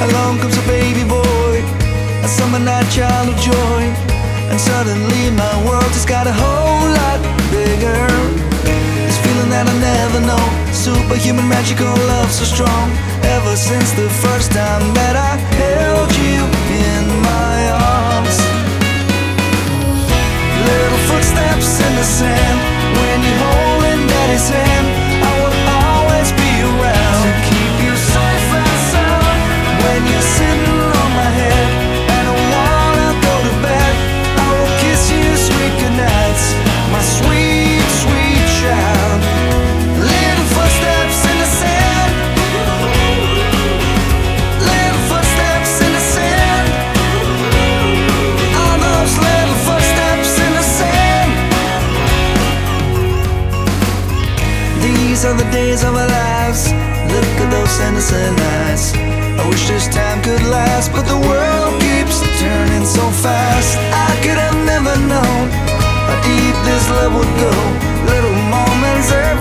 along comes a baby boy, a summer night child of joy. And suddenly my world just got a whole lot bigger. This feeling that I never know, superhuman magical love so strong. Ever since the first time that I held you in my arms. Little footsteps in the sand, when you're holding daddy's hand, I will always be around to keep you safe and sound. When you're sitting on my head and I wanna go to bed, I will kiss you sweet goodnights, my sweet, sweet child. Little footsteps in the sand, little footsteps in the sand, all those little footsteps in the sand. These are the days of our lives, look at those innocent eyes. I wish this time could last, but the world keeps turning so fast. I could have never known how deep this love would go. Little moments every